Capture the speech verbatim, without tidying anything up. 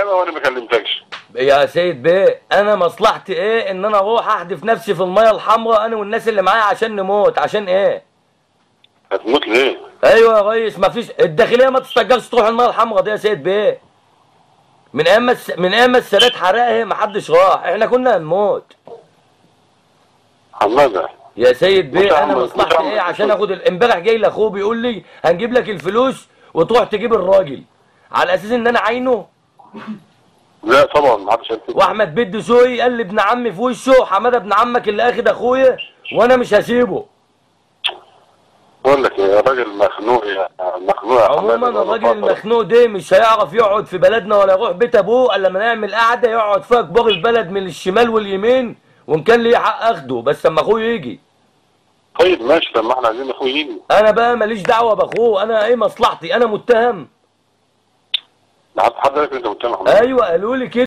كده وانا ما كلمتكش. يا سيد بيه انا مصلحتي ايه ان انا اروح احدف نفسي في الميه الحمراء انا والناس اللي معايا عشان نموت؟ عشان ايه؟ هتموت ليه؟ ايوه يا ريس، ما فيش الداخليه ما تستجرش تروح الميه الحمراء دي يا سيد بيه. من ايام ما الس... من ايام ما السادات حرقها ما حدش راح، احنا كنا هنموت. حماده يا سيد بيه انا مش مصلحتي عم- ايه عشان اخد ال- امبارح جاي لاخوه بيقول لي هنجيب لك الفلوس وتروح تجيب الراجل على اساس ان انا عينه. لا طبعا ما حدش قال كده. واحمد بيد سوقي قال لي ابن عمي في وشه حماده ابن عمك اللي اخد اخويا وانا مش هسيبه. بقول لك يا راجل مخنوق يا مخنوق يا عموما حماده. الراجل المخنوق ده مش هيعرف يقعد في بلدنا ولا يروح بيت ابوه الا لما نعمل قعده يقعد فيها كبار البلد من الشمال واليمين، وان كان ليه حق اخده بس اما اخوه يجي. طيب ماشي، طب ما احنا عايزين اخوه يجي. انا بقى ماليش دعوه باخوه، انا ايه مصلحتي؟ انا متهم. حد قال لك انت متهم يا حماده؟ ايوه قالوا لي كده.